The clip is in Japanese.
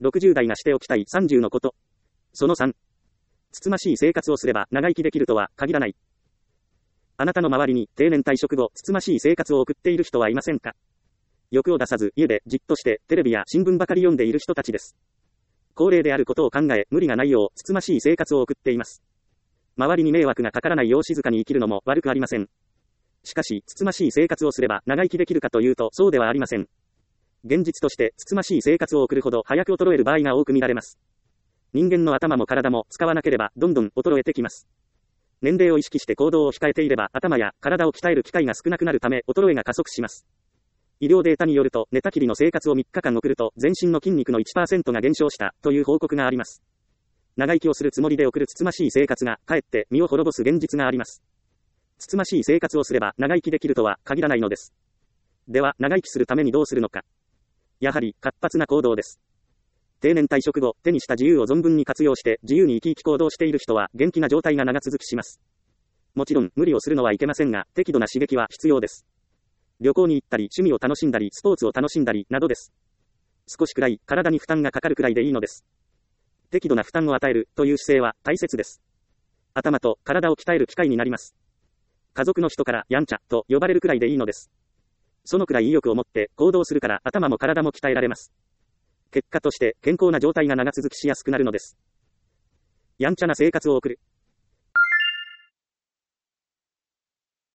60代がしておきたい30のこと。その3。つつましい生活をすれば長生きできるとは限らない。あなたの周りに定年退職後、つつましい生活を送っている人はいませんか？欲を出さず家でじっとしてテレビや新聞ばかり読んでいる人たちです。高齢であることを考え、無理がないようつつましい生活を送っています。周りに迷惑がかからないよう静かに生きるのも悪くありません。しかし、つつましい生活をすれば長生きできるかというとそうではありません。現実としてつつましい生活を送るほど早く衰える場合が多く見られます。人間の頭も体も使わなければどんどん衰えてきます。年齢を意識して行動を控えていれば頭や体を鍛える機会が少なくなるため衰えが加速します。医療データによると寝たきりの生活を3日間送ると全身の筋肉の 1% が減少したという報告があります。長生きをするつもりで送るつつましい生活がかえって身を滅ぼす現実があります。つつましい生活をすれば長生きできるとは限らないのです。では長生きするためにどうするのか。やはり活発な行動です。定年退職後、手にした自由を存分に活用して自由に生き生き行動している人は元気な状態が長続きします。もちろん無理をするのはいけませんが、適度な刺激は必要です。旅行に行ったり趣味を楽しんだりスポーツを楽しんだりなどです。少しくらい体に負担がかかるくらいでいいのです。適度な負担を与えるという姿勢は大切です。頭と体を鍛える機会になります。家族の人からやんちゃと呼ばれるくらいでいいのです。そのくらい意欲を持って行動するから頭も体も鍛えられます。結果として健康な状態が長続きしやすくなるのです。やんちゃな生活を送る。